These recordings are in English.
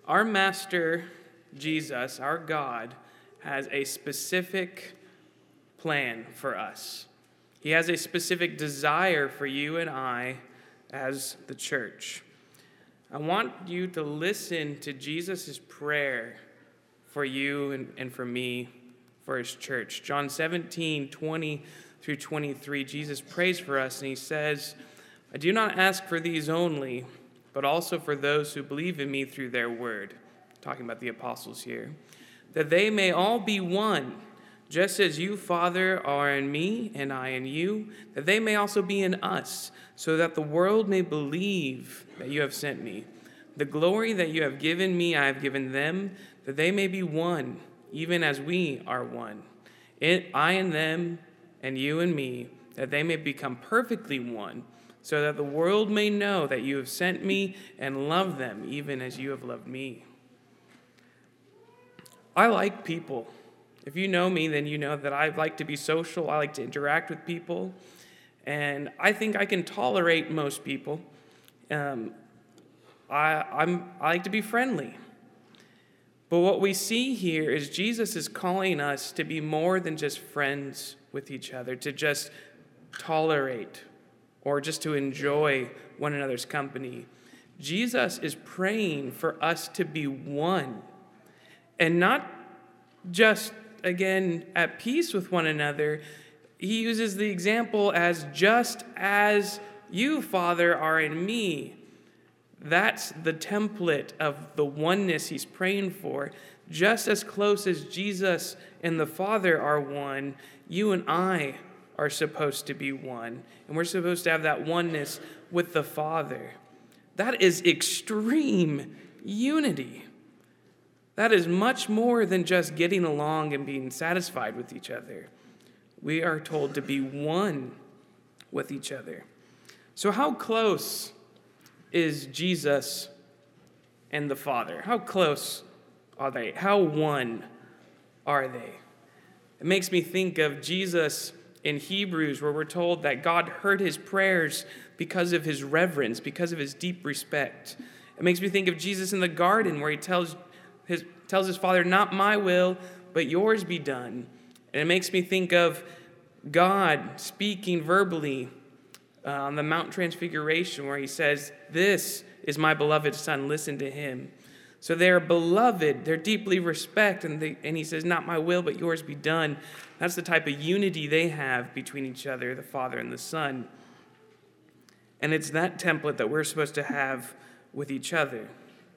Our Master, Jesus, our God, has a specific plan for us. He has a specific desire for you and I as the church. I want you to listen to Jesus' prayer for you and for me, for his church. John 17:20 through 23, Jesus prays for us, and he says, I do not ask for these only, but also for those who believe in me through their word. Talking about the apostles here. That they may all be one, just as you, Father, are in me and I in you, that they may also be in us, so that the world may believe that you have sent me. The glory that you have given me, I have given them, that they may be one, even as we are one. I and them, and you and me, that they may become perfectly one, so that the world may know that you have sent me and love them, even as you have loved me. I like people. If you know me, then you know that I like to be social. I like to interact with people. And I think I can tolerate most people. I like to be friendly. But what we see here is Jesus is calling us to be more than just friends with each other, to just tolerate or just to enjoy one another's company. Jesus is praying for us to be one. And not just, again, at peace with one another. He uses the example as just as you, Father, are in me. That's the template of the oneness he's praying for. Just as close as Jesus and the Father are one, you and I are supposed to be one. And we're supposed to have that oneness with the Father. That is extreme unity. That is much more than just getting along and being satisfied with each other. We are told to be one with each other. So how close is Jesus and the Father? How close are they? How one are they? It makes me think of Jesus in Hebrews, where we're told that God heard his prayers because of his reverence, because of his deep respect. It makes me think of Jesus in the garden, where he tells his Father, not my will, but yours be done. And it makes me think of God speaking verbally on the Mount Transfiguration, where he says, this is my beloved Son, listen to him. So they're beloved, they're deeply respected, and he says, not my will, but yours be done. That's the type of unity they have between each other, the Father and the Son. And it's that template that we're supposed to have with each other.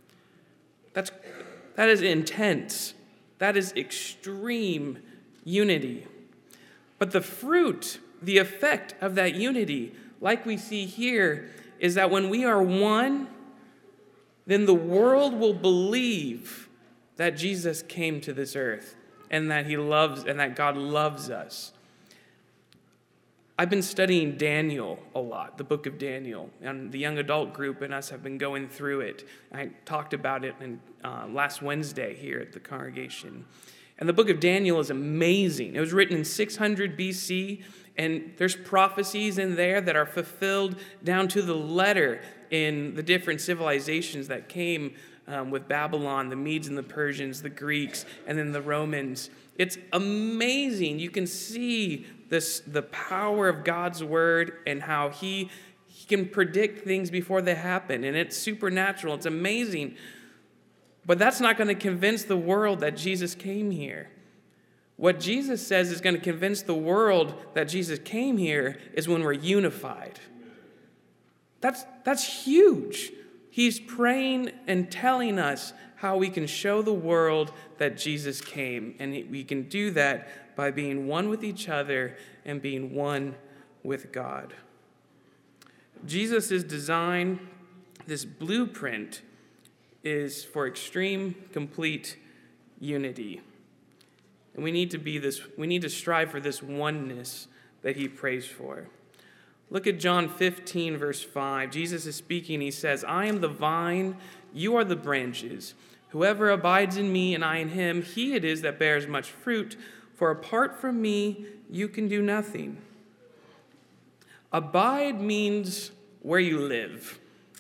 That is intense. That is extreme unity. But the fruit, the effect of that unity, like we see here, is that when we are one, then the world will believe that Jesus came to this earth and that he loves and that God loves us. I've been studying Daniel a lot, the book of Daniel, and the young adult group and us have been going through it. I talked about it last Wednesday here at the congregation. And the book of Daniel is amazing. It was written in 600 BC, and there's prophecies in there that are fulfilled down to the letter in the different civilizations that came with Babylon, the Medes and the Persians, the Greeks, and then the Romans. It's amazing. You can see the power of God's word and how he can predict things before they happen. And it's supernatural. It's amazing. But that's not going to convince the world that Jesus came here. What Jesus says is going to convince the world that Jesus came here is when we're unified. That's huge. He's praying and telling us how we can show the world that Jesus came. And we can do that by being one with each other and being one with God. Jesus' design, this blueprint, is for extreme, complete unity. And we need to strive for this oneness that he prays for. Look at John 15, verse 5. Jesus is speaking. He says, I am the vine, you are the branches. Whoever abides in me and I in him, he it is that bears much fruit. For apart from me, you can do nothing. Abide means where you live.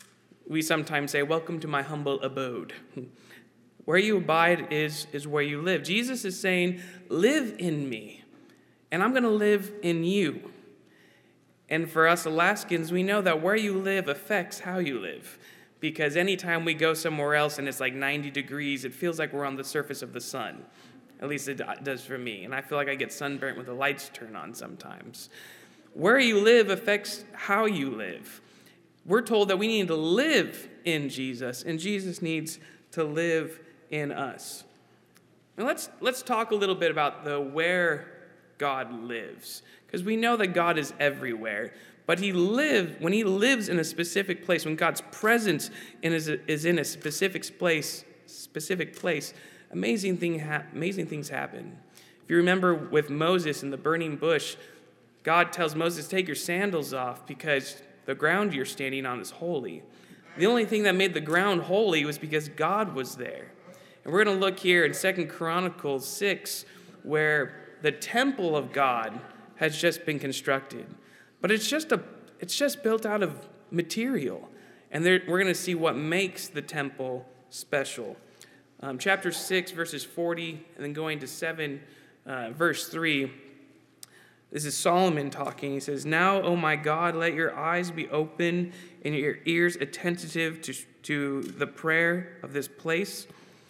We sometimes say, welcome to my humble abode. Where you abide is where you live. Jesus is saying, live in me, and I'm going to live in you. And for us Alaskans, we know that where you live affects how you live. Because anytime we go somewhere else and it's like 90 degrees, it feels like we're on the surface of the sun. At least it does for me. And I feel like I get sunburnt when the lights turn on sometimes. Where you live affects how you live. We're told that we need to live in Jesus, and Jesus needs to live in us. Now let's talk a little bit about where God lives. Because we know that God is everywhere. But when he lives in a specific place, when God's presence is in a specific place, amazing things happen. If you remember with Moses in the burning bush, God tells Moses, take your sandals off because the ground you're standing on is holy. The only thing that made the ground holy was because God was there. And we're going to look here in 2 Chronicles 6, where the temple of God has just been constructed. But it's just built out of material. And we're going to see what makes the temple special. Chapter 6, verses 40, and then going to 7, verse 3. This is Solomon talking. He says, now, O my God, let your eyes be open and your ears attentive to the prayer of this place.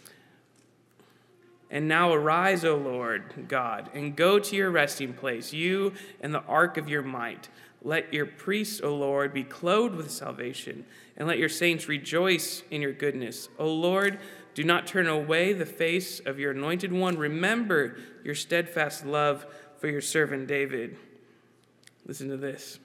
And now arise, O Lord God, and go to your resting place, you and the ark of your might. Let your priests, O Lord, be clothed with salvation, and let your saints rejoice in your goodness. O Lord, do not turn away the face of your anointed one. Remember your steadfast love for your servant David. Listen to this.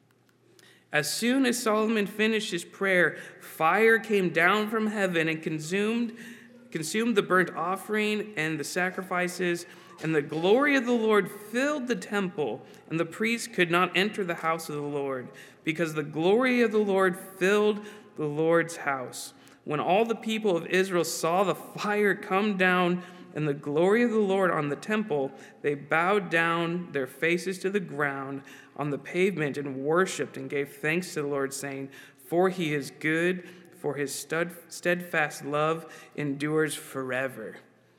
As soon as Solomon finished his prayer, fire came down from heaven and consumed the burnt offering and the sacrifices, and the glory of the Lord filled the temple, and the priests could not enter the house of the Lord, because the glory of the Lord filled the Lord's house. When all the people of Israel saw the fire come down and the glory of the Lord on the temple, they bowed down their faces to the ground on the pavement and worshipped and gave thanks to the Lord, saying, for he is good, for his steadfast love endures forever.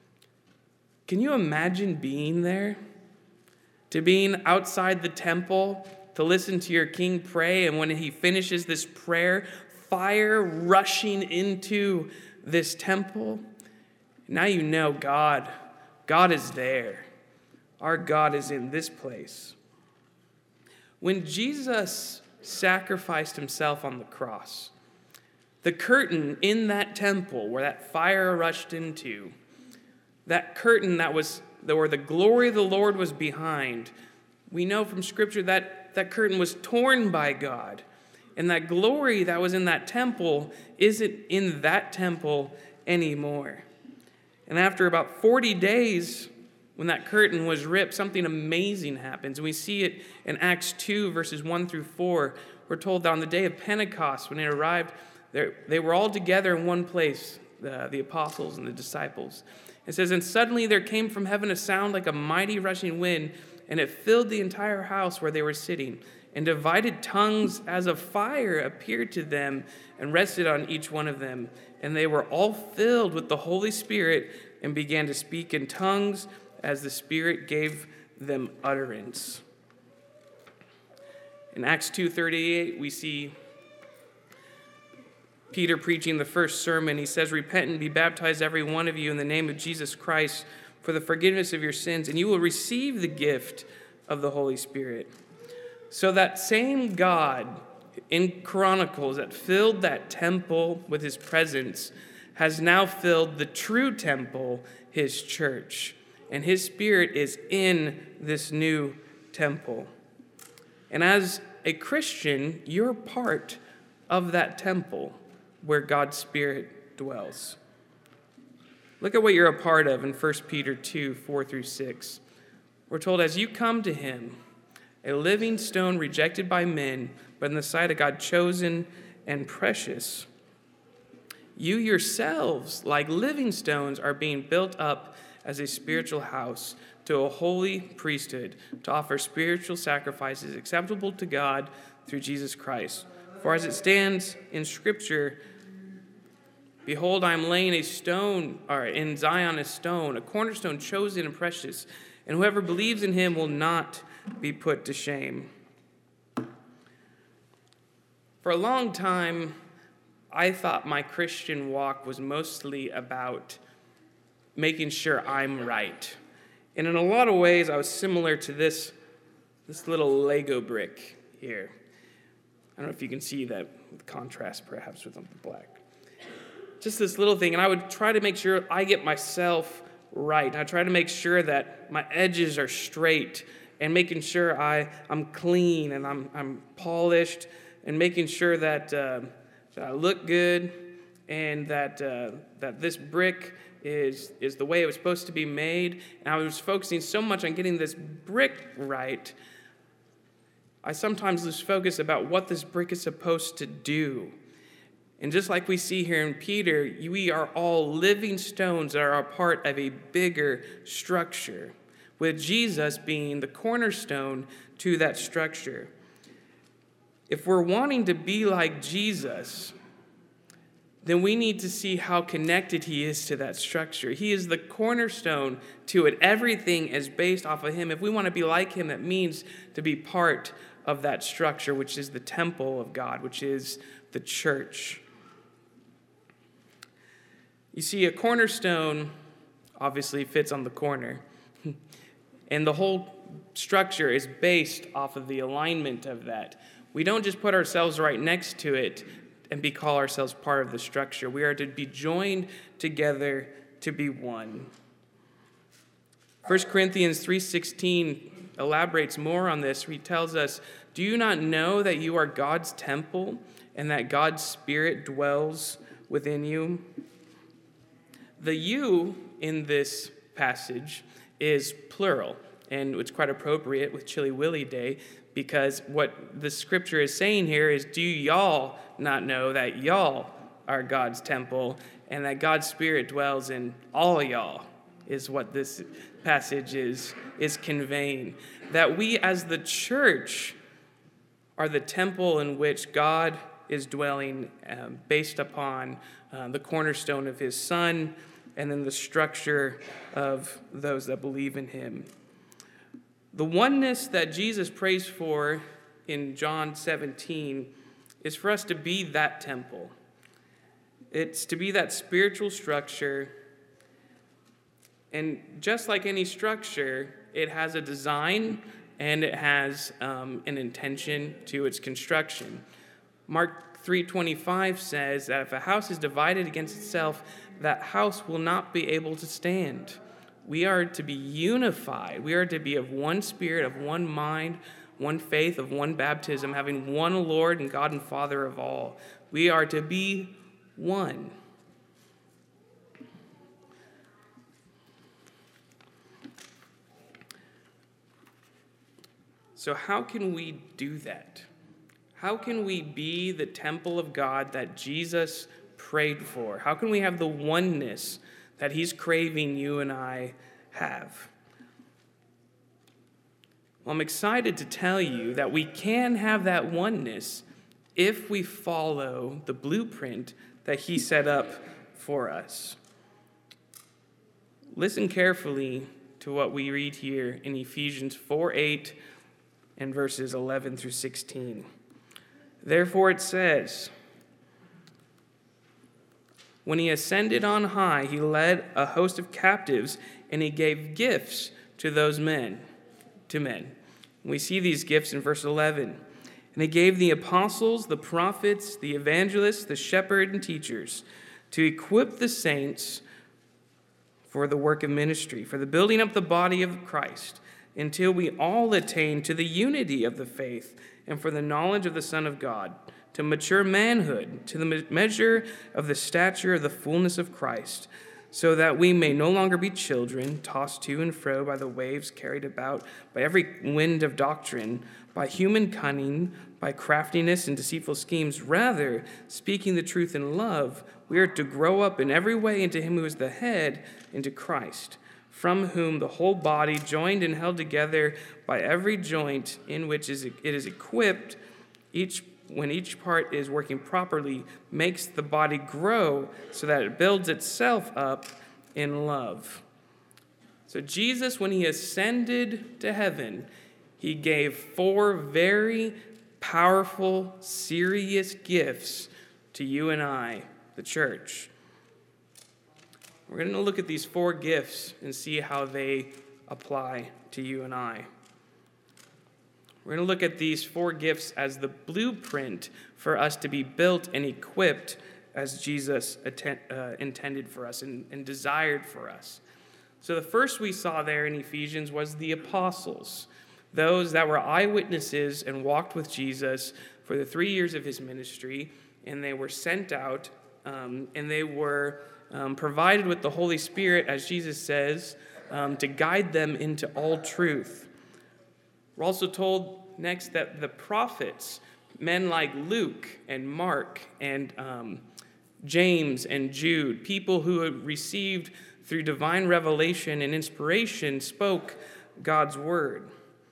Can you imagine being there? To being outside the temple, to listen to your king pray, and when he finishes this prayer, fire rushing into this temple. Now you know God is there. Our God is in this place. When Jesus sacrificed himself on the cross, the curtain in that temple where that fire rushed into, that curtain where the glory of the Lord was behind, we know from Scripture that that curtain was torn by God. And that glory that was in that temple isn't in that temple anymore. And after about 40 days, when that curtain was ripped, something amazing happens. And we see it in Acts 2, verses 1 through 4. We're told that on the day of Pentecost, when it arrived, they were all together in one place, the apostles and the disciples. It says, and suddenly there came from heaven a sound like a mighty rushing wind, and it filled the entire house where they were sitting. And divided tongues as of fire appeared to them and rested on each one of them. And they were all filled with the Holy Spirit and began to speak in tongues as the Spirit gave them utterance. In Acts 2:38, we see Peter preaching the first sermon. He says, repent and be baptized, every one of you, in the name of Jesus Christ for the forgiveness of your sins, and you will receive the gift of the Holy Spirit. So that same God in Chronicles that filled that temple with his presence has now filled the true temple, his church. And his Spirit is in this new temple. And as a Christian, you're part of that temple where God's Spirit dwells. Look at what you're a part of in 1 Peter 2, 4 through 6. We're told, as you come to him, a living stone rejected by men, but in the sight of God chosen and precious, you yourselves, like living stones, are being built up as a spiritual house to a holy priesthood, to offer spiritual sacrifices acceptable to God through Jesus Christ. For as it stands in Scripture, behold, I am laying a stone, or in Zion a stone, a cornerstone chosen and precious, and whoever believes in him will not be put to shame. For a long time, I thought my Christian walk was mostly about making sure I'm right. And in a lot of ways, I was similar to this little Lego brick here. I don't know if you can see that with contrast, perhaps, with the black. Just this little thing, and I would try to make sure I get myself right. And I try to make sure that my edges are straight, and making sure I'm clean and I'm polished, and making sure that I look good, and that this brick is the way it was supposed to be made. And I was focusing so much on getting this brick right, I sometimes lose focus about what this brick is supposed to do. And just like we see here in Peter, we are all living stones that are a part of a bigger structure, with Jesus being the cornerstone to that structure. If we're wanting to be like Jesus, then we need to see how connected he is to that structure. He is the cornerstone to it. Everything is based off of him. If we want to be like him, that means to be part of that structure, which is the temple of God, which is the church. You see, a cornerstone obviously fits on the corner, and the whole structure is based off of the alignment of that. We don't just put ourselves right next to it and call ourselves part of the structure. We are to be joined together to be one. 1 Corinthians 3:16 elaborates more on this. He tells us, "Do you not know that you are God's temple and that God's Spirit dwells within you?" The you in this passage is plural, and it's quite appropriate with Chili Willy Day, because what the scripture is saying here is, do y'all not know that y'all are God's temple and that God's Spirit dwells in all y'all, is what this passage is conveying. That we as the church are the temple in which God is dwelling, based upon the cornerstone of his Son, and then the structure of those that believe in him. The oneness that Jesus prays for in John 17 is for us to be that temple. It's to be that spiritual structure. And just like any structure, it has a design and it has an intention to its construction. Mark 3:25 says that if a house is divided against itself, that house will not be able to stand. We are to be unified. We are to be of one spirit, of one mind, one faith, of one baptism, having one Lord and God and Father of all. We are to be one. So how can we do that? How can we be the temple of God that Jesus prayed for? How can we have the oneness that he's craving you and I have? Well, I'm excited to tell you that we can have that oneness if we follow the blueprint that he set up for us. Listen carefully to what we read here in Ephesians 4:8 and verses 11 through 16. Therefore it says, when he ascended on high, he led a host of captives, and he gave gifts to those men. We see these gifts in verse 11. And he gave the apostles, the prophets, the evangelists, the shepherds, and teachers to equip the saints for the work of ministry, for the building up the body of Christ, until we all attain to the unity of the faith and for the knowledge of the Son of God, to mature manhood, to the measure of the stature of the fullness of Christ, so that we may no longer be children, tossed to and fro by the waves, carried about by every wind of doctrine, by human cunning, by craftiness and deceitful schemes. Rather, speaking the truth in love, we are to grow up in every way into him who is the head, into Christ, from whom the whole body, joined and held together by every joint in which it is equipped, each when each part is working properly, makes the body grow so that it builds itself up in love. So Jesus, when he ascended to heaven, he gave 4 very powerful, serious gifts to you and I, the church. We're going to look at these 4 gifts and see how they apply to you and I. We're going to look at these 4 gifts as the blueprint for us to be built and equipped as Jesus intended for us and desired for us. So the first we saw there in Ephesians was the apostles, those that were eyewitnesses and walked with Jesus for the 3 years of his ministry, and they were sent out, and they were provided with the Holy Spirit, as Jesus says, to guide them into all truth. We're also told next that the prophets, men like Luke and Mark and James and Jude, people who had received through divine revelation and inspiration, spoke God's word.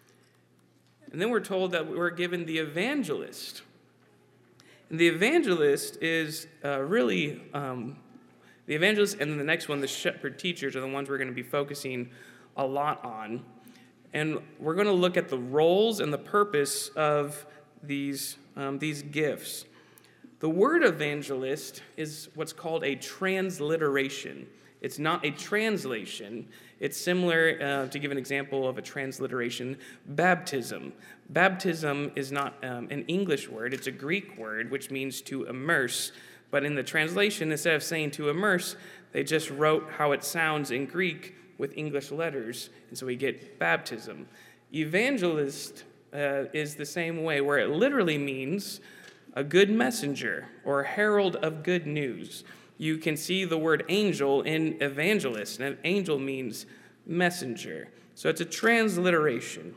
And then we're told that we're given the evangelist. And the evangelist is the evangelist and then the next one, the shepherd teachers, are the ones we're going to be focusing a lot on. And we're going to look at the roles and the purpose of these gifts. The word evangelist is what's called a transliteration. It's not a translation. It's similar, to give an example of a transliteration, baptism. Baptism is not an English word. It's a Greek word, which means to immerse. But in the translation, instead of saying to immerse, they just wrote how it sounds in Greek with English letters, and so we get baptism. Evangelist is the same way, where it literally means a good messenger or a herald of good news. You can see the word angel in evangelist, and angel means messenger. So it's a transliteration.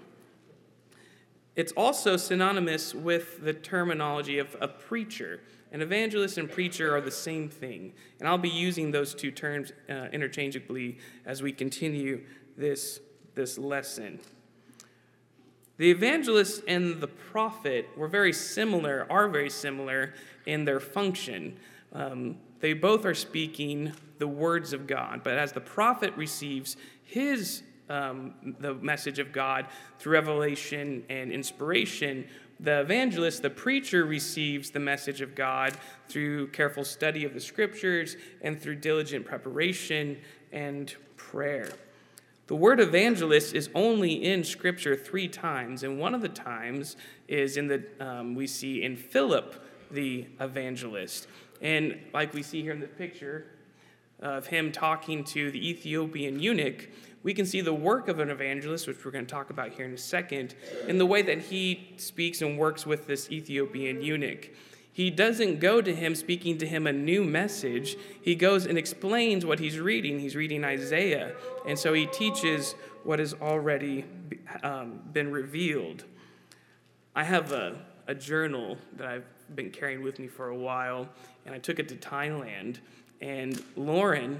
It's also synonymous with the terminology of a preacher. An evangelist and preacher are the same thing. And I'll be using those 2 terms interchangeably as we continue this lesson. The evangelist and the prophet are very similar in their function. They both are speaking the words of God, but as the prophet receives the message of God through revelation and inspiration, the evangelist, the preacher, receives the message of God through careful study of the scriptures and through diligent preparation and prayer. The word evangelist is only in Scripture 3 times, and one of the times is we see in Philip the evangelist. And like we see here in the picture of him talking to the Ethiopian eunuch, we can see the work of an evangelist, which we're going to talk about here in a second, in the way that he speaks and works with this Ethiopian eunuch. He doesn't go to him speaking to him a new message. He goes and explains what he's reading. He's reading Isaiah, and so he teaches what has already been revealed. I have a journal that I've been carrying with me for a while, and I took it to Thailand, and Lauren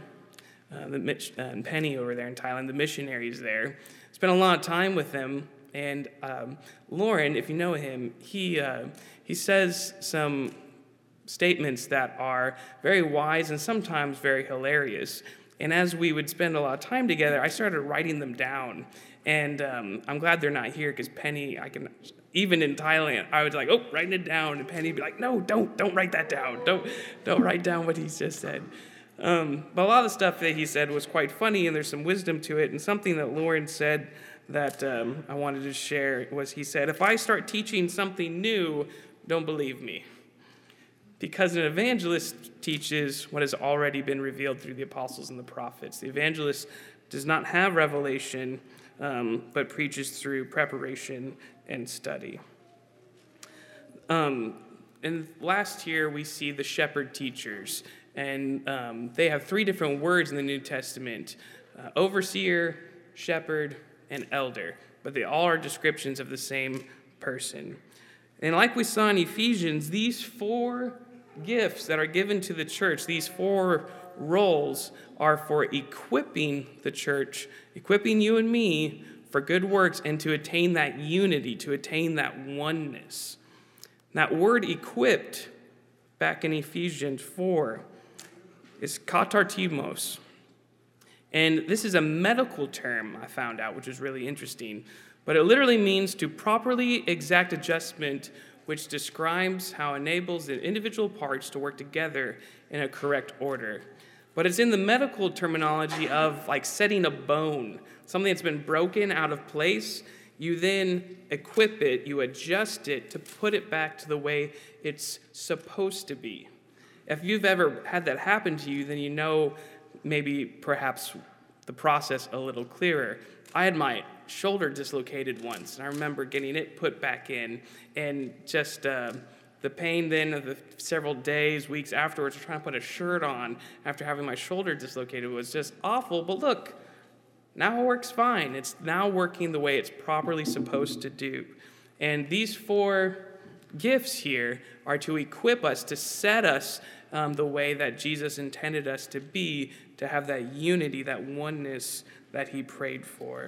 and Penny over there in Thailand, the missionaries there, spent a lot of time with them. And Lauren, if you know him, he says some statements that are very wise and sometimes very hilarious. And as we would spend a lot of time together, I started writing them down. And I'm glad they're not here because Penny, even in Thailand, I was like, oh, writing it down. And Penny would be like, no, don't write that down. Don't write down what he just said. But a lot of the stuff that he said was quite funny, and there's some wisdom to it. And something that Lauren said that I wanted to share was, he said, if I start teaching something new, don't believe me. Because an evangelist teaches what has already been revealed through the apostles and the prophets. The evangelist does not have revelation, but preaches through preparation and study. And last year, we see the shepherd teachers. And they have 3 different words in the New Testament: overseer, shepherd, and elder. But they all are descriptions of the same person. And like we saw in Ephesians, these 4 gifts that are given to the church, these 4 roles, are for equipping the church, equipping you and me for good works and to attain that unity, to attain that oneness. That word equipped, back in Ephesians 4, is katartimos. And this is a medical term I found out, which is really interesting. But it literally means to properly exact adjustment, which describes how it enables the individual parts to work together in a correct order. But it's in the medical terminology of like setting a bone, something that's been broken out of place. You then equip it, you adjust it to put it back to the way it's supposed to be. If you've ever had that happen to you, then you know maybe perhaps the process a little clearer. I had my shoulder dislocated once, and I remember getting it put back in, and just the pain then of the several days, weeks afterwards, trying to put a shirt on after having my shoulder dislocated was just awful. But look, now it works fine. It's now working the way it's properly supposed to do. And these 4 gifts here are to equip us, to set us the way that Jesus intended us to be, to have that unity, that oneness that he prayed for.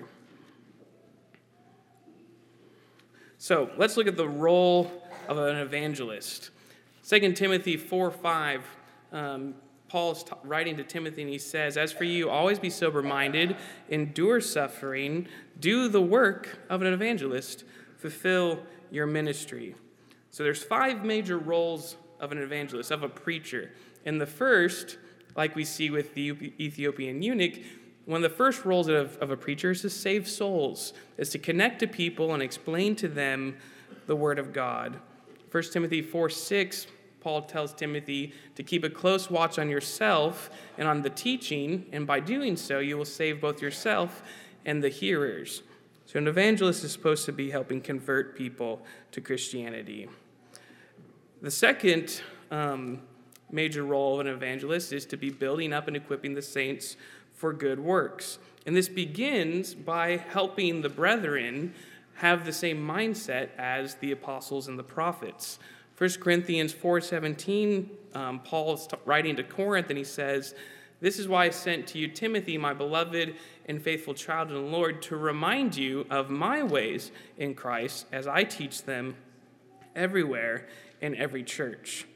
So let's look at the role of an evangelist. 2 Timothy 4:5, Paul's writing to Timothy, and he says, "As for you, always be sober-minded, endure suffering, do the work of an evangelist, fulfill your ministry." So there's 5 major roles of an evangelist, of a preacher. And the first, like we see with the Ethiopian eunuch, one of the first roles of a preacher is to save souls, is to connect to people and explain to them the word of God. 1 Timothy 4:6, Paul tells Timothy to keep a close watch on yourself and on the teaching, and by doing so, you will save both yourself and the hearers. So an evangelist is supposed to be helping convert people to Christianity. The second major role of an evangelist is to be building up and equipping the saints for good works. And this begins by helping the brethren have the same mindset as the apostles and the prophets. 1 Corinthians 4:17, Paul is writing to Corinth, and he says, "This is why I sent to you Timothy, my beloved and faithful child in the Lord, to remind you of my ways in Christ as I teach them everywhere in every church."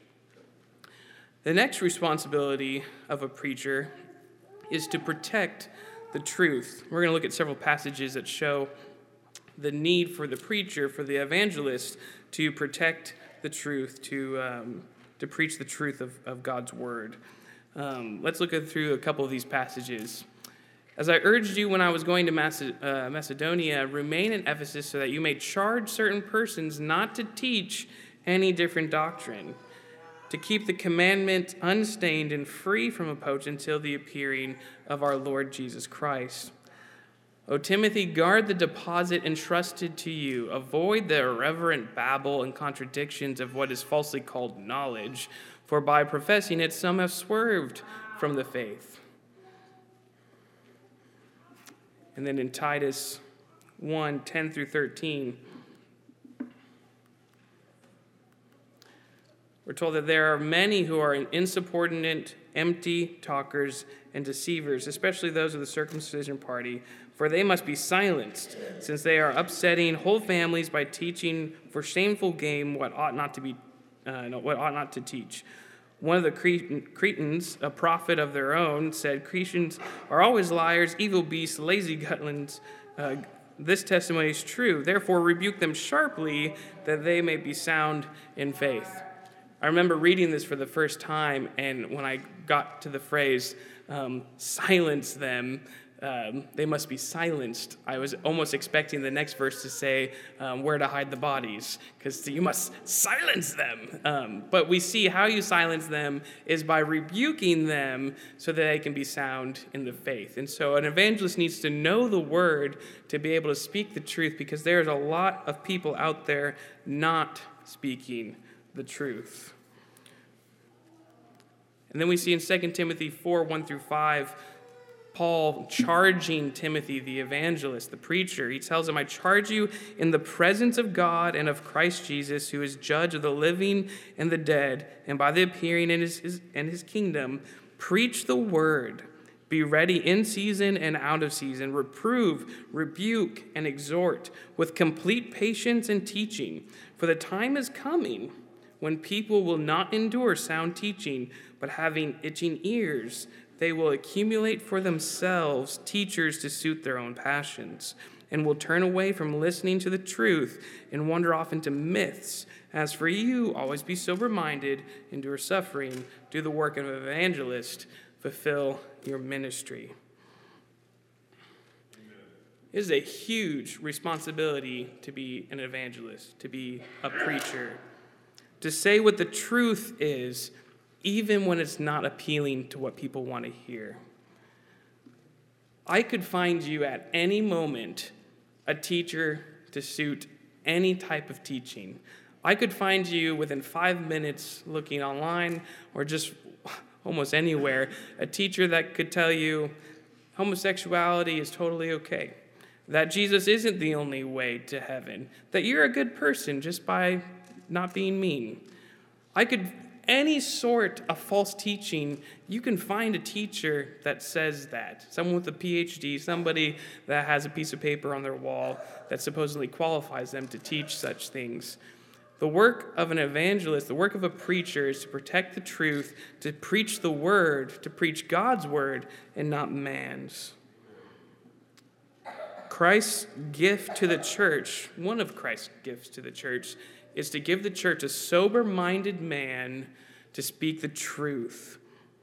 The next responsibility of a preacher is to protect the truth. We're going to look at several passages that show the need for the preacher, for the evangelist, to protect the truth, to preach the truth of God's word. Let's look through a couple of these passages. "As I urged you when I was going to Macedonia, remain in Ephesus so that you may charge certain persons not to teach any different doctrine, to keep the commandment unstained and free from reproach until the appearing of our Lord Jesus Christ. O Timothy, guard the deposit entrusted to you. Avoid the irreverent babble and contradictions of what is falsely called knowledge, for by professing it some have swerved from the faith." And then in Titus 1:10 through 13, we're told that there are many who are insubordinate, empty talkers, and deceivers, especially those of the circumcision party, for they must be silenced, since they are upsetting whole families by teaching for shameful gain what ought not to teach. One of the Cretans, a prophet of their own, said, "Cretans are always liars, evil beasts, lazy gutlings. This testimony is true. Therefore rebuke them sharply, that they may be sound in faith." I remember reading this for the first time, and when I got to the phrase, silence them, they must be silenced, I was almost expecting the next verse to say, where to hide the bodies, because you must silence them. But we see how you silence them is by rebuking them so that they can be sound in the faith. And so an evangelist needs to know the word to be able to speak the truth, because there's a lot of people out there not speaking the truth. And then we see in 2 Timothy 4:1 through 5, Paul charging Timothy, the evangelist, the preacher. He tells him, "I charge you in the presence of God and of Christ Jesus, who is judge of the living and the dead, and by the appearing in his kingdom, preach the word. Be ready in season and out of season. Reprove, rebuke, and exhort with complete patience and teaching. For the time is coming When people will not endure sound teaching, but having itching ears, they will accumulate for themselves teachers to suit their own passions, and will turn away from listening to the truth and wander off into myths. As for you, always be sober-minded, endure suffering, do the work of an evangelist, fulfill your ministry. It is a huge responsibility to be an evangelist, to be a preacher, to say what the truth is, even when it's not appealing to what people want to hear. I could find you at any moment a teacher to suit any type of teaching. I could find you within 5 minutes looking online or just almost anywhere, a teacher that could tell you homosexuality is totally okay, that Jesus isn't the only way to heaven, that you're a good person just by not being mean. Any sort of false teaching, you can find a teacher that says that. Someone with a PhD, somebody that has a piece of paper on their wall that supposedly qualifies them to teach such things. The work of an evangelist, the work of a preacher, is to protect the truth, to preach the word, to preach God's word and not man's. Christ's gift to the church, one of Christ's gifts to the church, is to give the church a sober-minded man to speak the truth,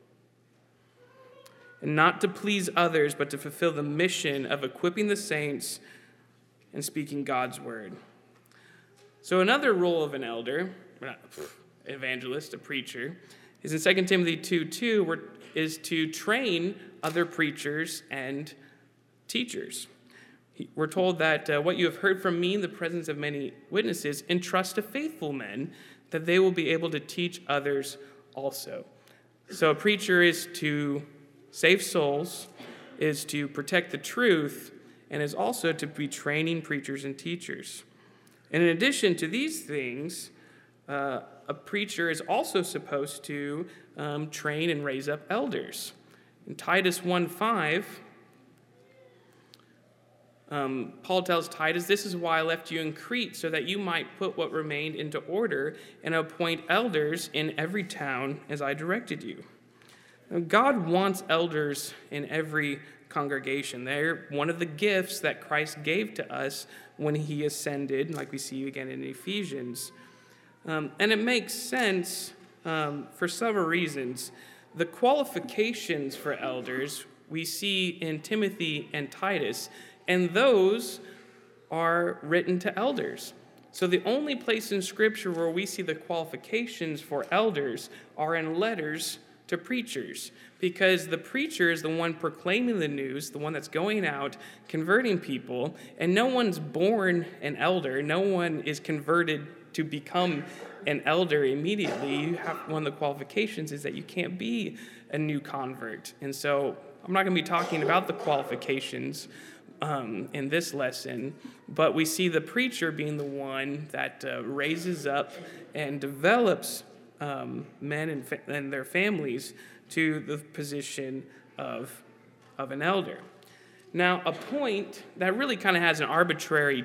and not to please others, but to fulfill the mission of equipping the saints and speaking God's word. So another role of an elder, evangelist, a preacher, is in 2 Timothy 2:2, is to train other preachers and teachers. We're told that what you have heard from me in the presence of many witnesses, entrust to faithful men, that they will be able to teach others also. So a preacher is to save souls, is to protect the truth, and is also to be training preachers and teachers. And in addition to these things, a preacher is also supposed to train and raise up elders. In Titus 1:5, Paul tells Titus, "This is why I left you in Crete, so that you might put what remained into order and appoint elders in every town as I directed you." Now, God wants elders in every congregation. They're one of the gifts that Christ gave to us when he ascended, like we see again in Ephesians. And it makes sense for several reasons. The qualifications for elders we see in Timothy and Titus, and those are written to elders. So the only place in Scripture where we see the qualifications for elders are in letters to preachers, because the preacher is the one proclaiming the news, the one that's going out, converting people, and no one's born an elder. No one is converted to become an elder immediately. One of the qualifications is that you can't be a new convert. And so I'm not going to be talking about the qualifications in this lesson, but we see the preacher being the one that raises up and develops men and their families to the position of an elder. Now, a point that really kind of has an arbitrary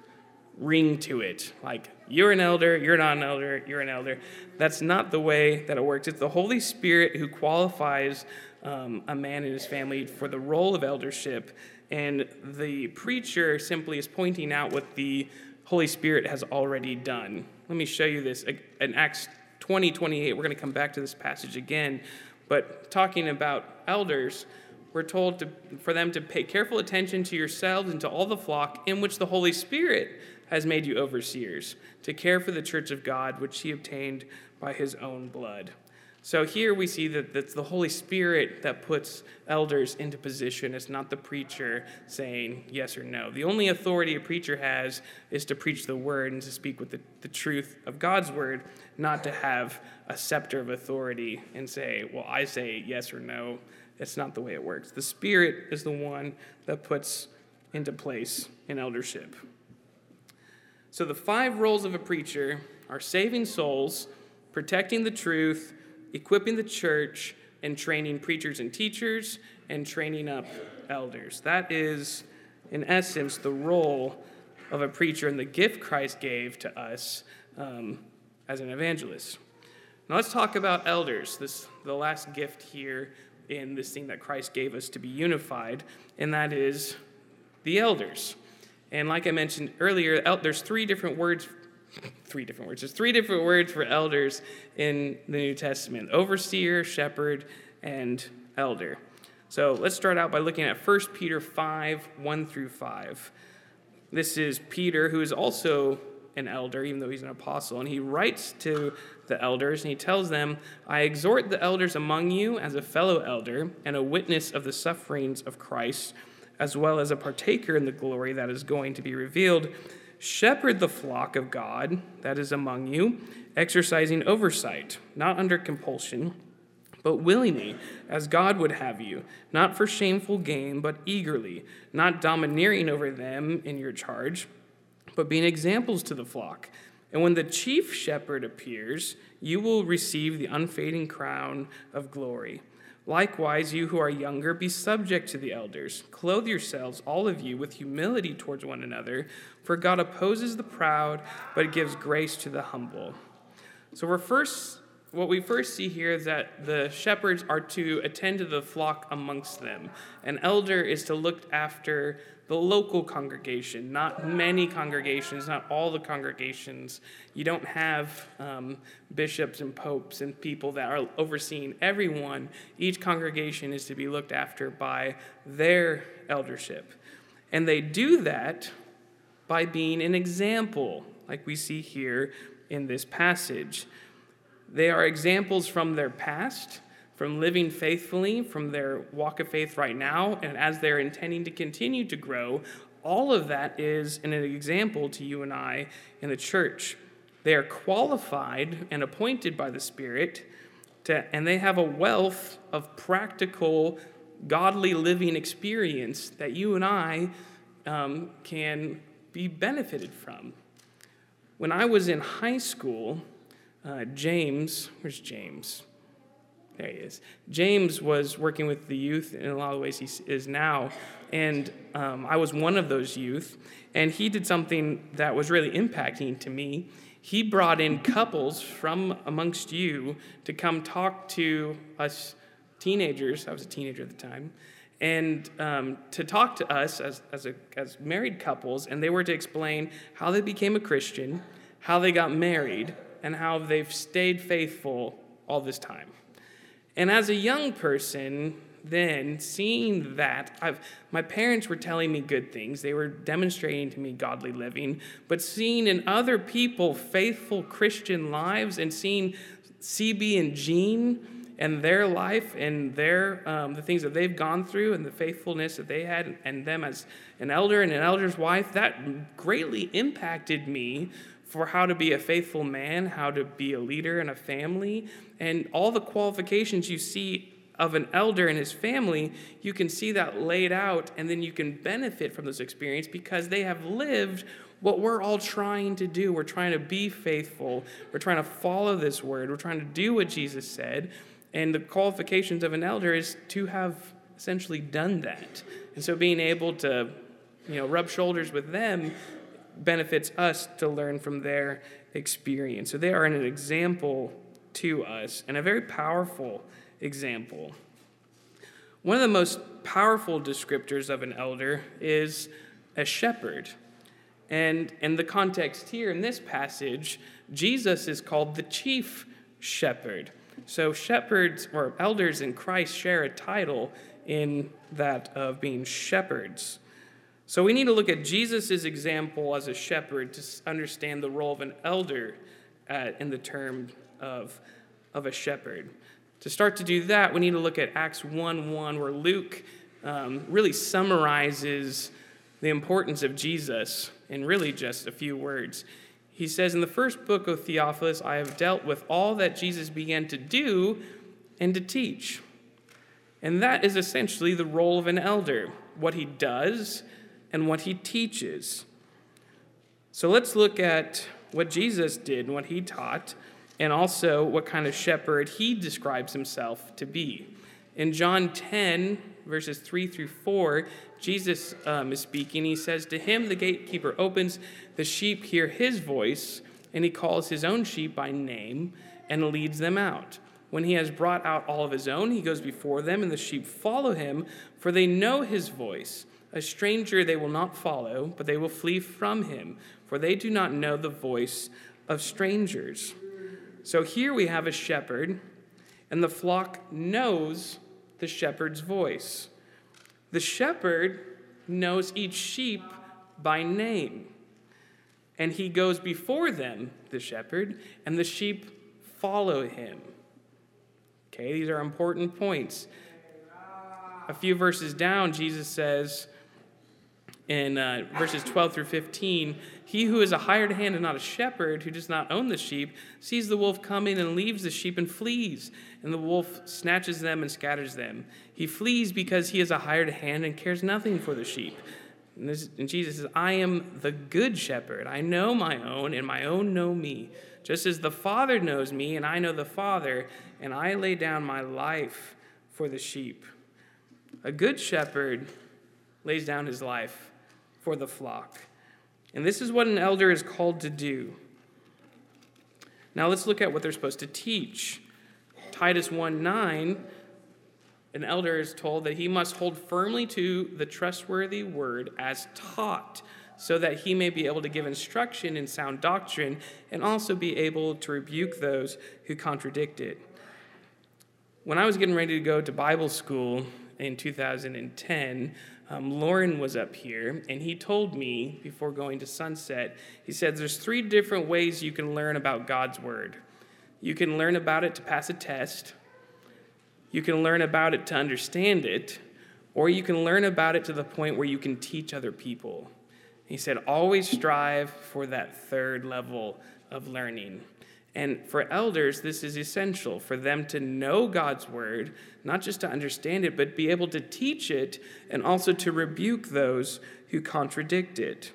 ring to it, like you're an elder, you're not an elder, you're an elder. That's not the way that it works. It's the Holy Spirit who qualifies a man and his family for the role of eldership, and the preacher simply is pointing out what the Holy Spirit has already done. Let me show you this. In Acts 20:28, we're going to come back to this passage again, but talking about elders, we're told for them to pay careful attention to yourselves and to all the flock in which the Holy Spirit has made you overseers, to care for the church of God, which he obtained by his own blood. So here we see that it's the Holy Spirit that puts elders into position. It's not the preacher saying yes or no. The only authority a preacher has is to preach the word and to speak with the truth of God's word, not to have a scepter of authority and say, well, I say yes or no. It's not the way it works. The Spirit is the one that puts into place an eldership. So the 5 roles of a preacher are saving souls, protecting the truth, equipping the church, and training preachers and teachers, and training up elders. That is, in essence, the role of a preacher and the gift Christ gave to us as an evangelist. Now let's talk about elders, the last gift here in this thing that Christ gave us to be unified, and that is the elders. And like I mentioned earlier, there's three different words. There's three different words for elders in the New Testament: overseer, shepherd, and elder. So let's start out by looking at 1 Peter 5, 1 through 5. This is Peter, who is also an elder, even though he's an apostle, and he writes to the elders, and he tells them, "I exhort the elders among you as a fellow elder and a witness of the sufferings of Christ, as well as a partaker in the glory that is going to be revealed. Shepherd the flock of God that is among you, exercising oversight, not under compulsion, but willingly, as God would have you, not for shameful gain, but eagerly, not domineering over them in your charge, but being examples to the flock. And when the chief shepherd appears, you will receive the unfading crown of glory. Likewise, you who are younger, be subject to the elders. Clothe yourselves, all of you, with humility towards one another, for God opposes the proud, but gives grace to the humble." So what we first see here is that the shepherds are to attend to the flock amongst them. An elder is to look after the local congregation, not many congregations, not all the congregations. You don't have bishops and popes and people that are overseeing everyone. Each congregation is to be looked after by their eldership. And they do that by being an example, like we see here in this passage. They are examples from their past, from living faithfully, from their walk of faith right now, and as they're intending to continue to grow. All of that is an example to you and I in the church. They are qualified and appointed by the Spirit, and they have a wealth of practical, godly living experience that you and I can be benefited from. When I was in high school, where's James? There he is. James was working with the youth in a lot of ways he is now, and I was one of those youth, and he did something that was really impacting to me. He brought in couples from amongst you to come talk to us teenagers. I was a teenager at the time, and to talk to us as married couples, and they were to explain how they became a Christian, how they got married, and how they've stayed faithful all this time. And as a young person, then seeing that, my parents were telling me good things. They were demonstrating to me godly living, but seeing in other people faithful Christian lives and seeing CB and Jean and their life and their the things that they've gone through and the faithfulness that they had and them as an elder and an elder's wife, that greatly impacted me for how to be a faithful man, how to be a leader in a family, and all the qualifications you see of an elder and his family, you can see that laid out, and then you can benefit from this experience because they have lived what we're all trying to do. We're trying to be faithful. We're trying to follow this word. We're trying to do what Jesus said, and the qualifications of an elder is to have essentially done that. And so being able to, rub shoulders with them benefits us to learn from their experience. So they are an example to us, and a very powerful example. One of the most powerful descriptors of an elder is a shepherd. And in the context here in this passage, Jesus is called the chief shepherd. So shepherds or elders in Christ share a title in that of being shepherds. So we need to look at Jesus' example as a shepherd to understand the role of an elder in the term of a shepherd. To start to do that, we need to look at Acts 1:1, where Luke really summarizes the importance of Jesus in really just a few words. He says, "In the first book, O Theophilus, I have dealt with all that Jesus began to do and to teach." And that is essentially the role of an elder, what he does and what he teaches. So let's look at what Jesus did and what he taught, and also what kind of shepherd he describes himself to be. In John 10, verses 3 through 4, Jesus is speaking. He says, "To him the gatekeeper opens, the sheep hear his voice, and he calls his own sheep by name and leads them out. When he has brought out all of his own, he goes before them, and the sheep follow him, for they know his voice. A stranger they will not follow, but they will flee from him, for they do not know the voice of strangers. So here we have a shepherd, and the flock knows the shepherd's voice. The shepherd knows each sheep by name, and he goes before them, the shepherd, and the sheep follow him. Okay, these are important points. A few verses down, Jesus says in verses 12 through 15, he who is a hired hand and not a shepherd, who does not own the sheep, sees the wolf coming and leaves the sheep and flees, and the wolf snatches them and scatters them. He flees because he is a hired hand and cares nothing for the sheep. And Jesus says, I am the good shepherd. I know my own, and my own know me. Just as the Father knows me, and I know the Father, and I lay down my life for the sheep. A good shepherd lays down his life for the flock. And this is what an elder is called to do. Now let's look at what they're supposed to teach. Titus 1:9, an elder is told that he must hold firmly to the trustworthy word as taught, so that he may be able to give instruction in sound doctrine and also be able to rebuke those who contradict it. When I was getting ready to go to Bible school in 2010, Lauren was up here, and he told me before going to Sunset, he said there's 3 different ways you can learn about God's word. You can learn about it to pass a test, you can learn about it to understand it, or you can learn about it to the point where you can teach other people. He said, always strive for that 3rd level of learning. And for elders, this is essential for them to know God's word, not just to understand it, but be able to teach it and also to rebuke those who contradict it.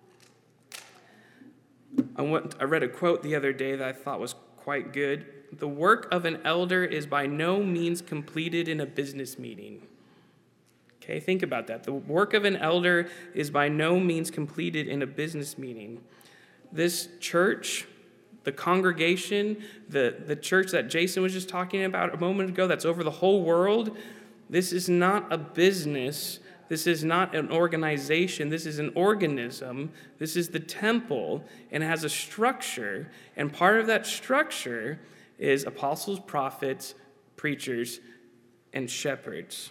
I read a quote the other day that I thought was quite good. The work of an elder is by no means completed in a business meeting. Okay, think about that. The work of an elder is by no means completed in a business meeting. This church, the congregation, the church that Jason was just talking about a moment ago, that's over the whole world, this is not a business. This is not an organization. This is an organism. This is the temple, and it has a structure. And part of that structure is apostles, prophets, preachers, and shepherds.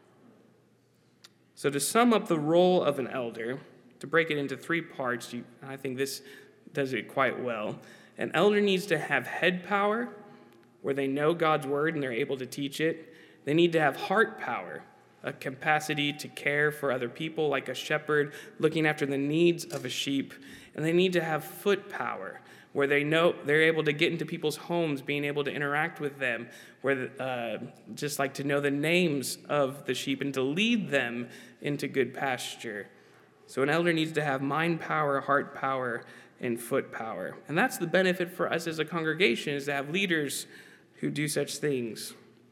So to sum up the role of an elder, to break it into 3 parts, I think this does it quite well. An elder needs to have head power, where they know God's word and they're able to teach it. They need to have heart power, a capacity to care for other people, like a shepherd looking after the needs of a sheep. And they need to have foot power, where they know they're able to get into people's homes, being able to interact with them, where just like to know the names of the sheep and to lead them into good pasture. So an elder needs to have mind power, heart power, and foot power. And that's the benefit for us as a congregation, is to have leaders who do such things.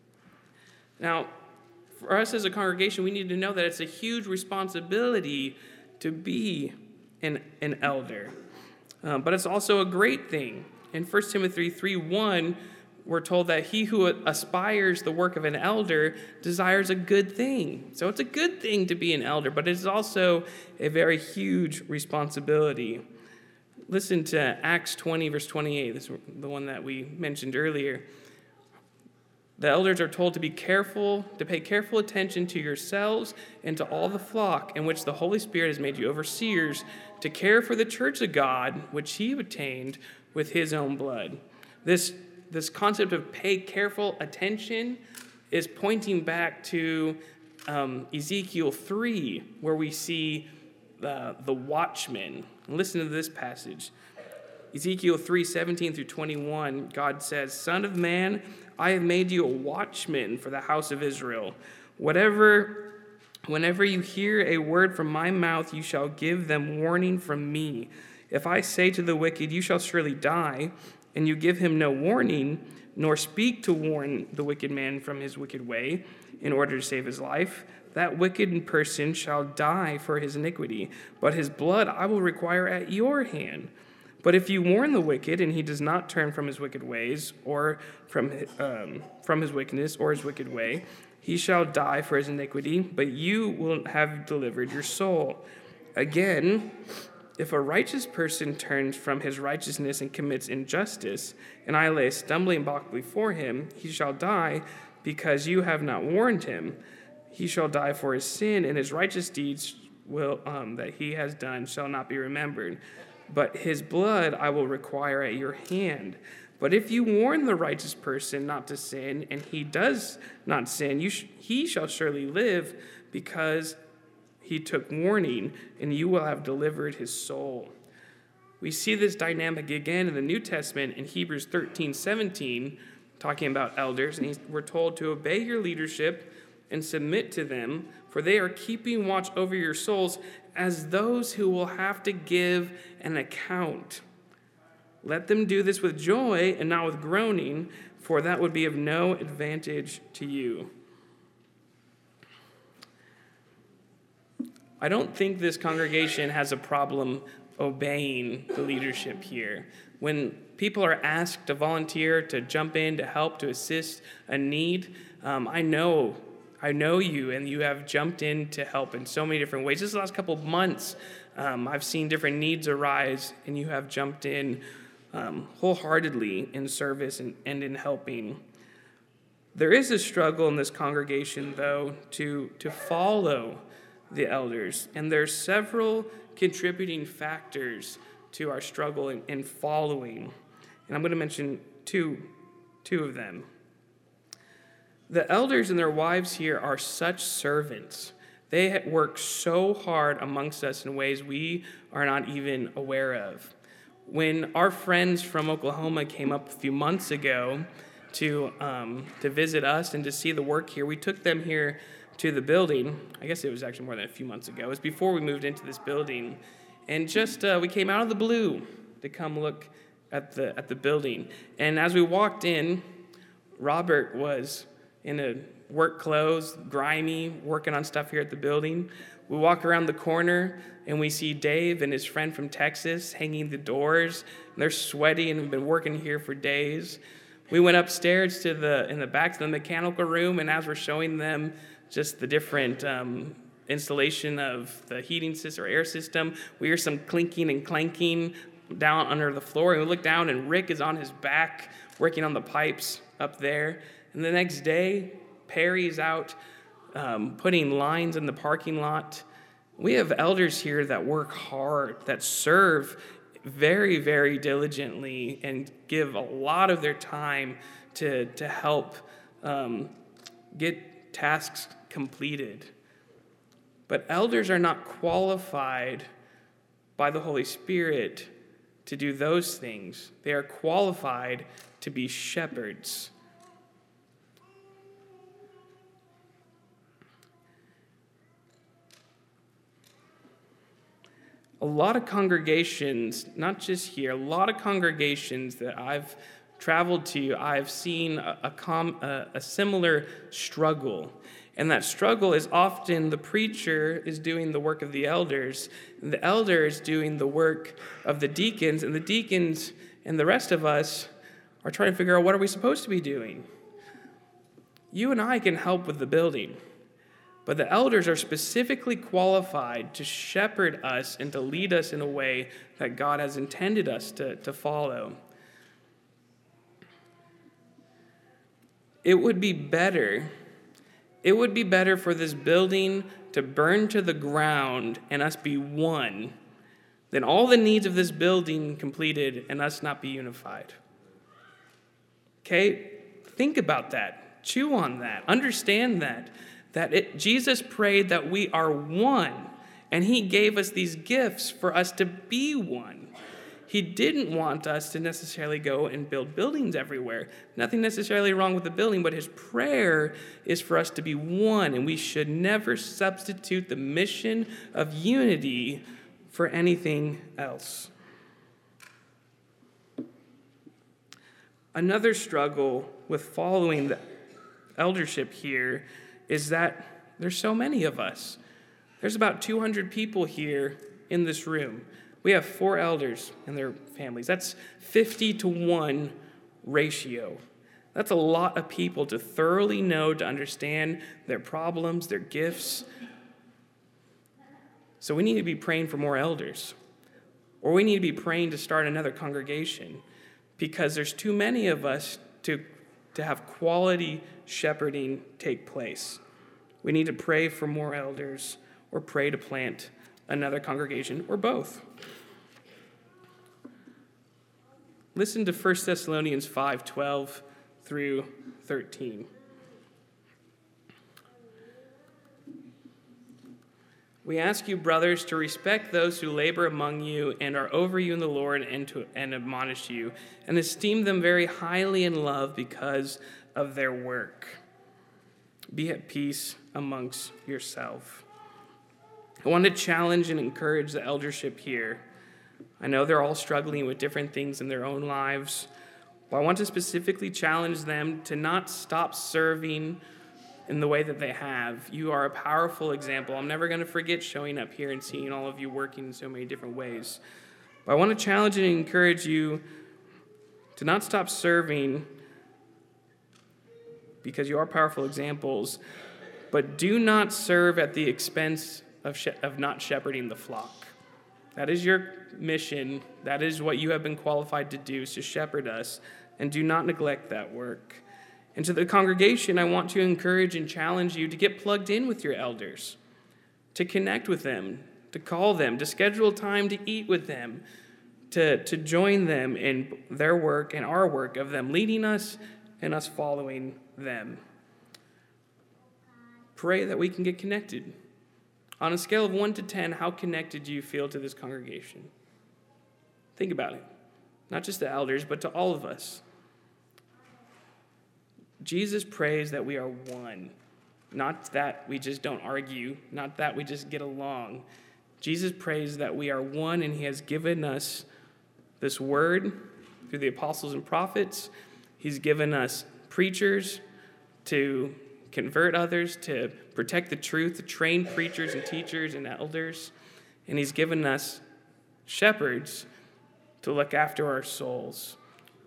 Now, for us as a congregation, we need to know that it's a huge responsibility to be an elder. But it's also a great thing. In 1 Timothy 3:1, we're told that he who aspires the work of an elder desires a good thing. So it's a good thing to be an elder, but it's also a very huge responsibility. Listen to Acts 20, verse 28. This is the one that we mentioned earlier. The elders are told to be careful, to pay careful attention to yourselves and to all the flock in which the Holy Spirit has made you overseers, to care for the church of God, which he obtained with his own blood. This concept of pay careful attention is pointing back to Ezekiel 3, where we see the watchman. Listen to this passage. Ezekiel 3:17-21, God says, Son of man, I have made you a watchman for the house of Israel. Whenever you hear a word from my mouth, you shall give them warning from me. If I say to the wicked, you shall surely die, and you give him no warning, nor speak to warn the wicked man from his wicked way in order to save his life, that wicked person shall die for his iniquity, but his blood I will require at your hand. But if you warn the wicked and he does not turn from his wicked ways or from his wickedness or his wicked way, he shall die for his iniquity, but you will have delivered your soul. Again, if a righteous person turns from his righteousness and commits injustice, and I lay a stumbling block before him, he shall die because you have not warned him. He shall die for his sin, and his righteous deeds that he has done shall not be remembered. But his blood I will require at your hand. But if you warn the righteous person not to sin, and he does not sin, he shall surely live, because he took warning, and you will have delivered his soul. We see this dynamic again in the New Testament in Hebrews 13:17, talking about elders, and we're told to obey your leadership and submit to them, for they are keeping watch over your souls as those who will have to give an account. Let them do this with joy and not with groaning, for that would be of no advantage to you. I don't think this congregation has a problem obeying the leadership here. When people are asked to volunteer, to jump in, to help, to assist a need, I know you, and you have jumped in to help in so many different ways. This last couple of months, I've seen different needs arise, and you have jumped in wholeheartedly in service and in helping. There is a struggle in this congregation, though, to follow the elders, and there's several contributing factors to our struggle in following, and I'm going to mention two of them. The elders and their wives here are such servants. They work so hard amongst us in ways we are not even aware of. When our friends from Oklahoma came up a few months ago to visit us and to see the work here, we took them here to the building. I guess it was actually more than a few months ago. It was before we moved into this building. And just we came out of the blue to come look at the building. And as we walked in, Robert was in a work clothes, grimy, working on stuff here at the building. We walk around the corner and we see Dave and his friend from Texas hanging the doors. And they're sweaty and have been working here for days. We went upstairs in the back to the mechanical room, and as we're showing them just the different installation of the heating system or air system, we hear some clinking and clanking down under the floor, and we look down, and Rick is on his back working on the pipes up there. And the next day, Perry's out putting lines in the parking lot. We have elders here that work hard, that serve very, very diligently and give a lot of their time to help get tasks completed. But elders are not qualified by the Holy Spirit to do those things. They are qualified to be shepherds. A lot of congregations, not just here, a lot of congregations that I've traveled to, I've seen a similar struggle. And that struggle is often the preacher is doing the work of the elders, and the elder is doing the work of the deacons, and the deacons and the rest of us are trying to figure out what are we supposed to be doing. You and I can help with the building, but the elders are specifically qualified to shepherd us and to lead us in a way that God has intended us to follow. It would be better for this building to burn to the ground and us be one than all the needs of this building completed and us not be unified. Okay? Think about that. Chew on that. Understand that. Jesus prayed that we are one, and he gave us these gifts for us to be one. He didn't want us to necessarily go and build buildings everywhere. Nothing necessarily wrong with the building, but his prayer is for us to be one, and we should never substitute the mission of unity for anything else. Another struggle with following the eldership here is that there's so many of us. There's about 200 people here in this room. We have 4 elders and their families. That's 50-to-1 ratio. That's a lot of people to thoroughly know, to understand their problems, their gifts. So we need to be praying for more elders. Or we need to be praying to start another congregation, because there's too many of us to have quality shepherding take place. We need to pray for more elders, or pray to plant another congregation, or both. Listen to 1 Thessalonians 5:12 through 13. We ask you, brothers, to respect those who labor among you and are over you in the Lord, and admonish you, and esteem them very highly in love because of their work. Be at peace amongst yourself. I want to challenge and encourage the eldership here. I know they're all struggling with different things in their own lives, but I want to specifically challenge them to not stop serving in the way that they have. You are a powerful example. I'm never going to forget showing up here and seeing all of you working in so many different ways. But I want to challenge and encourage you to not stop serving, because you are powerful examples, but do not serve at the expense of not shepherding the flock. That is your mission. That is what you have been qualified to do, is to shepherd us, and do not neglect that work. And to the congregation, I want to encourage and challenge you to get plugged in with your elders, to connect with them, to call them, to schedule time to eat with them, to join them in their work and our work of them leading us and us following them. Pray that we can get connected. On a scale of 1 to 10, how connected do you feel to this congregation? Think about it. Not just the elders, but to all of us. Jesus prays that we are one, not that we just don't argue, not that we just get along. Jesus prays that we are one, and he has given us this word through the apostles and prophets. He's given us preachers to convert others, to protect the truth, to train preachers and teachers and elders. And he's given us shepherds to look after our souls.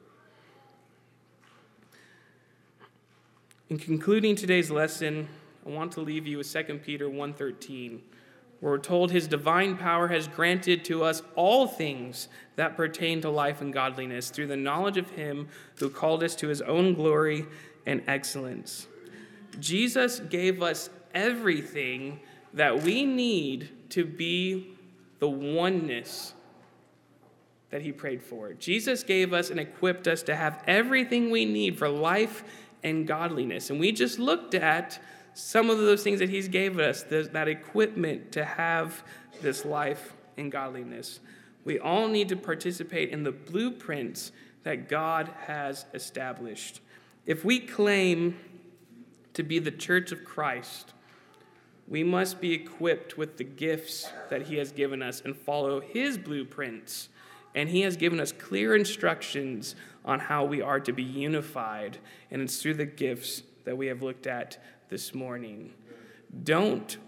In concluding today's lesson, I want to leave you with 2 Peter 1:13, where we're told his divine power has granted to us all things that pertain to life and godliness through the knowledge of him who called us to his own glory and excellence. Jesus gave us everything that we need to be the oneness that he prayed for. Jesus gave us and equipped us to have everything we need for life and godliness. And we just looked at some of those things that he's gave us, that equipment to have this life and godliness. We all need to participate in the blueprints that God has established. If we claim to be the church of Christ, we must be equipped with the gifts that he has given us and follow his blueprints. And he has given us clear instructions on how we are to be unified. And it's through the gifts that we have looked at this morning. Don't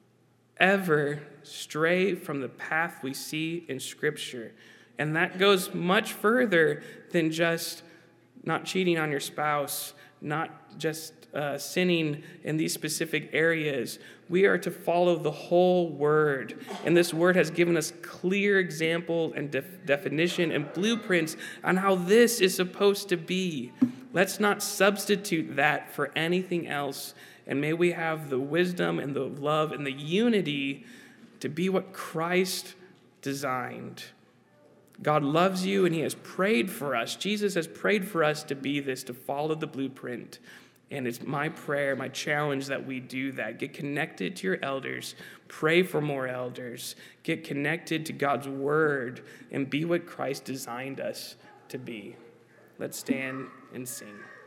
ever stray from the path we see in Scripture. And that goes much further than just not cheating on your spouse, not just sinning in these specific areas. We are to follow the whole word. And this word has given us clear example and definition and blueprints on how this is supposed to be. Let's not substitute that for anything else. And may we have the wisdom and the love and the unity to be what Christ designed. God loves you, and he has prayed for us. Jesus has prayed for us to be this, to follow the blueprint. And it's my prayer, my challenge, that we do that. Get connected to your elders. Pray for more elders. Get connected to God's word and be what Christ designed us to be. Let's stand and sing.